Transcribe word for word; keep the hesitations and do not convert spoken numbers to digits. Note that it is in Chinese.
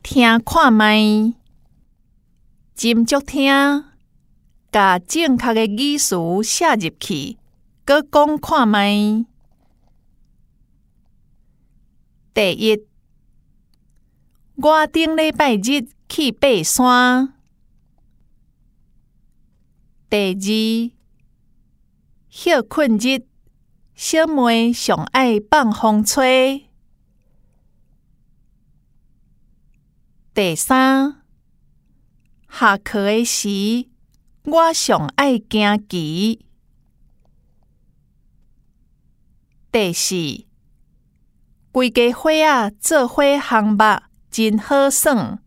听看觅，斟酌听，甲正确的语词写入去，搁讲看觅。第一，我顶礼拜日去爬山。第二，歇困日，小妹上爱放风吹。第三，下课的时，我上爱行棋。第四，规家伙仔做伙项目真好耍。